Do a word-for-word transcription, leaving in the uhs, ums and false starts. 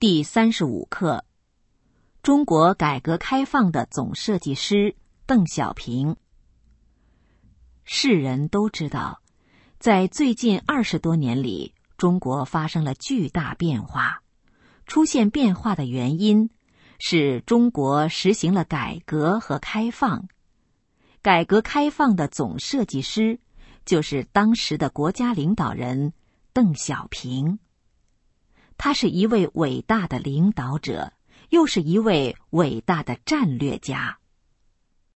第三十五课，中国改革开放的总设计师邓小平。世人都知道，在最近二十多年里，中国发生了巨大变化。出现变化的原因是中国实行了改革和开放。改革开放的总设计师就是当时的国家领导人邓小平。他是一位伟大的领导者，又是一位伟大的战略家。